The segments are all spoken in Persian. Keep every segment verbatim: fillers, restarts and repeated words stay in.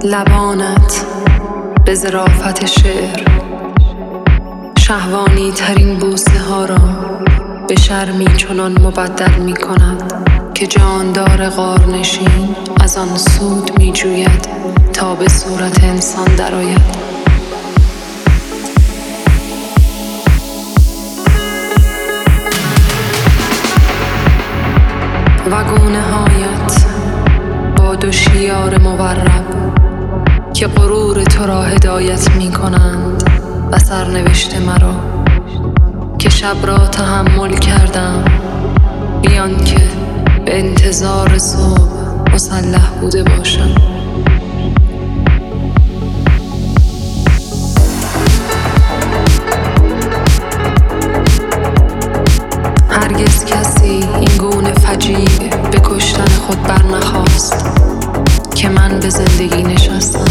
لبانت به ظرافت شعر شهوانی ترین بوسه ها را به شرمی چنان مبدل می کند که جاندار غارنشین از آن سود می جوید تا به صورت انسان درآید. وگونه هایت با دو شیار مورب که غرور تو را هدایت می کنند و سرنوشت مرا که شب را تحمل کردم بیان که به انتظار صبح مسلح بوده باشم. هرگز کسی این گونه فجیع به کشتن خود برنخواست که من به زندگی نشستم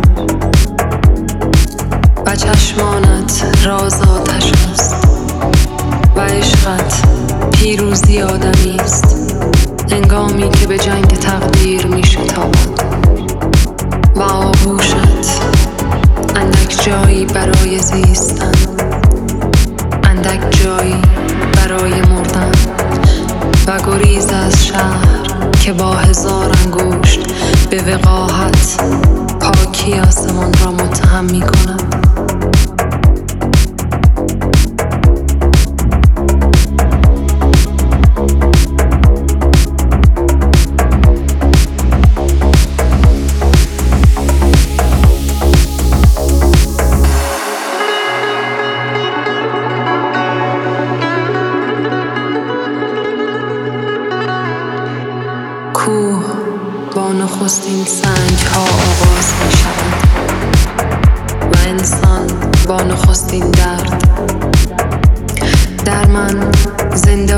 و چشمانت راز آتش است و عشقت پیروزی آدمی است هنگامی که به جنگ تقدیر می شتابد و آغوشت اندک جایی برای زیستن، اندک جایی برای مردن و گریز از شهر که با هزار انگشت به وقاحت پاکی آسمان را متهم می کند. کوه با نخستین سنگ ها آغاز می شود و انسان با نخستین درد. در من زنده